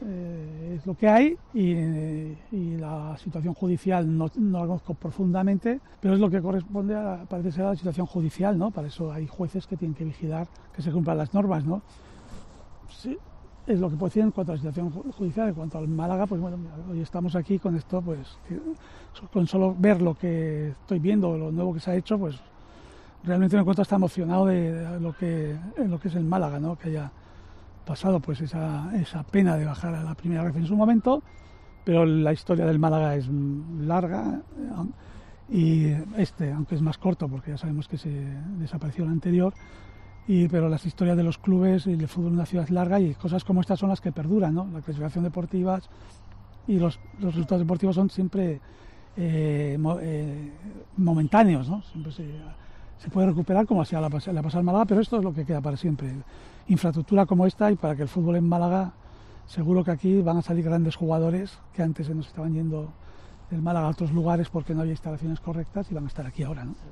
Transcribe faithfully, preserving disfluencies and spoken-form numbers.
eh, es lo que hay y, eh, y la situación judicial no, no la conozco profundamente, pero es lo que corresponde a, parece ser, a la situación judicial, ¿no? Para eso hay jueces que tienen que vigilar que se cumplan las normas, ¿no? Sí, es lo que puedo decir en cuanto a la situación judicial. En cuanto al Málaga, pues bueno, hoy estamos aquí con esto, pues que, con solo ver lo que estoy viendo, lo nuevo que se ha hecho, pues realmente me encuentro hasta emocionado de, de lo que, de lo que es el Málaga, ¿no? Que haya pasado pues esa, esa pena de bajar a la primera vez en su momento, pero la historia del Málaga es larga y este, aunque es más corto porque ya sabemos que se desapareció el anterior, y, pero las historias de los clubes y el fútbol en una ciudad es larga y cosas como estas son las que perduran, ¿no? La clasificación deportiva y los, los resultados deportivos son siempre eh, mo, eh, momentáneos, ¿no? Siempre se, se puede recuperar como así le ha pasado al Málaga, pero esto es lo que queda para siempre. Infraestructura como esta, y para que el fútbol en Málaga, seguro que aquí van a salir grandes jugadores que antes se nos estaban yendo del Málaga a otros lugares porque no había instalaciones correctas y van a estar aquí ahora, ¿no?